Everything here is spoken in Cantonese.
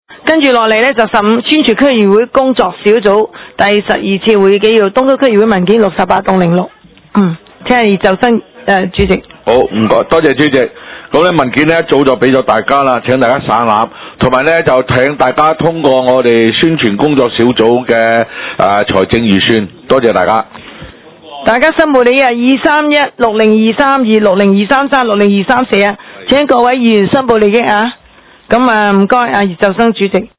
跟住落嚟呢，就15宣傳區議會工作小組第12次會議紀要，東區區議會文件68/06。聽下葉就生主席。 好，唔該，多謝主席。咁咧文件咧一早就俾咗大家啦，請大家散覽，同埋咧就請大家通過我哋宣傳工作小組嘅財政預算，多謝大家。 大家申報利益231、60232、60233、60234啊，請各位議員申報利益啊。咁唔該葉就生主席。